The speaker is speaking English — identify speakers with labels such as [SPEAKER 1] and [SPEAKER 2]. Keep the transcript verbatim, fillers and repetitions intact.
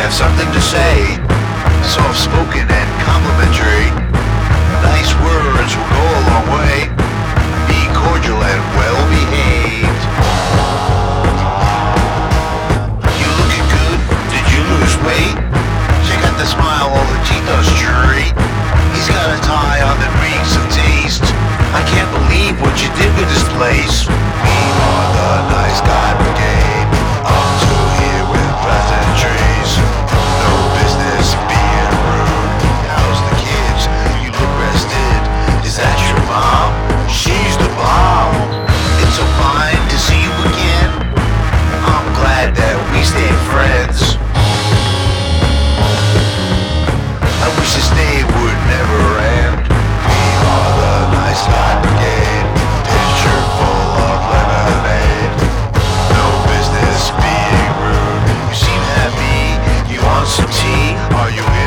[SPEAKER 1] have something to say. Soft-spoken and complimentary. Nice words will go a long way. Be cordial and well-behaved. You looking good? Did you lose weight? Check out the smile, all the teeth are straight. He's got a tie on that reeks of taste. I can't believe what you did with this place. We are the Nice Guy Brigade. Up to here with pleasantries. No business being rude. How's the kids? You look rested. Is that your mom? She's the bomb. It's so fine to see you again. I'm glad that we stayed friends. I wish this day would never end. We are the Nice Guy Brigade. Pitcher full of lemonade. No business being rude. You seem happy. You want some tea? Are you in?